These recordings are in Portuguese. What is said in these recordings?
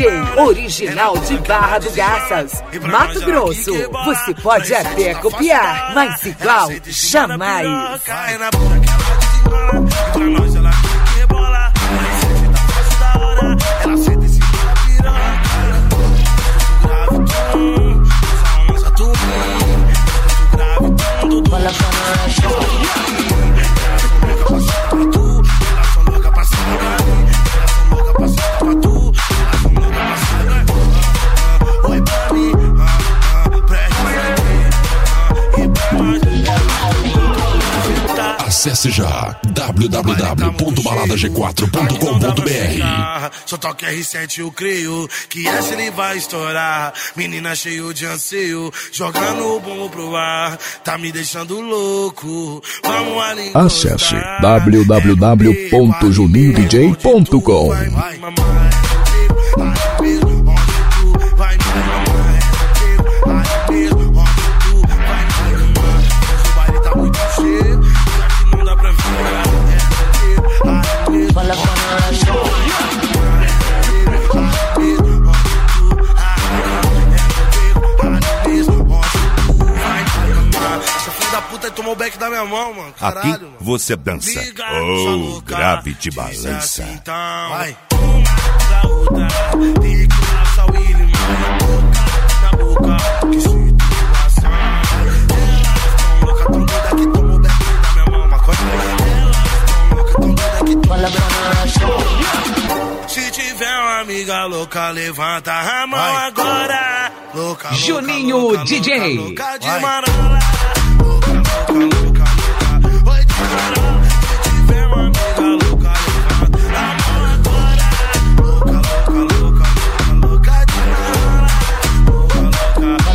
DJ original de Barra do Garças, Mato Grosso. Você pode até copiar, mas igual jamais. Ela senta em cima da Acesse já www.baladag4.com.br. Só toque R7 eu creio que essa ele vai estourar. Menina cheio de anseio, jogando o bom pro ar. Tá me deixando louco. Vamos ali. Acesse www.julindj.com. Tomou o back da minha mão, mano. Caralho, aqui mano. Você dança. Oh, grave de balança. Assim, então. Vai. Uma pra outra. Tem que passar o William na boca. Que situação. Elas tão louca, tão doida que tomou o back da minha mão. Maconha. Elas tão louca, tão doida que tomou o back da minha mão. Se tiver uma amiga louca, levanta a mão. Vai. Agora. Louca, Juninho louca, DJ. Louca de marola. Louca, louca, louca. Oi, de marola. Se tiver uma amiga louca, levanta a mão agora. Louca, louca, louca, louca de marola. Louca, louca,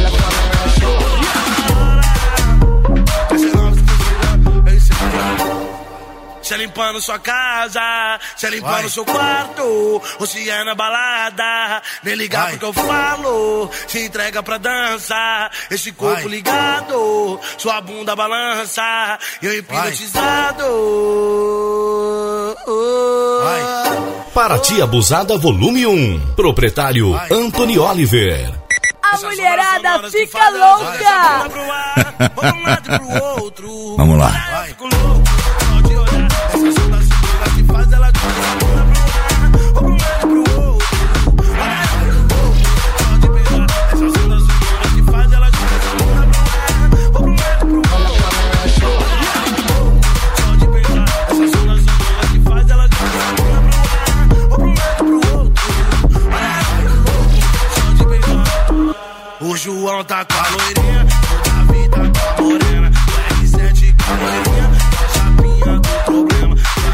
louca. Essa é nova exclusiva. Se é limpando sua casa, se é limpando seu quarto, ou se é na balada, nem ligar porque eu falo, se entrega pra dança, esse corpo ligado, sua bunda balança, eu hipnotizado. Paraty Abusada Volume 1, proprietário Anthony Oliver. A mulherada fica louca. Vamos lá. Essas são das figuras que faz ela de uma pro lado, pro outro. Pode pegar. Essas são das figuras que faz ela de uma pro lado, pro outro. Pode pegar. Essas são das figuras que faz ela de uma pro lado, pro outro. Pode pegar. O João tá com a loirinha, o Davi tá com a morena, o R7 com a loirinha, a chapinha do problema.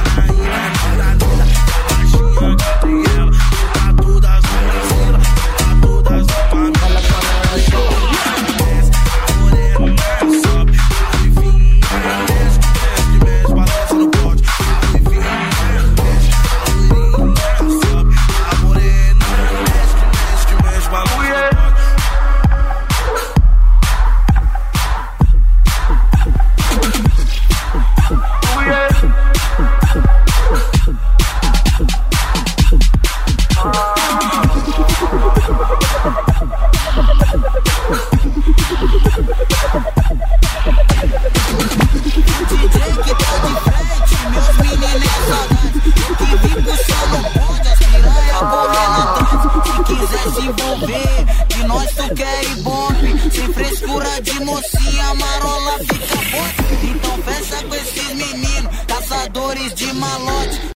Sem frescura de mocinha, marola fica forte. Então fecha com esses meninos, caçadores de malote.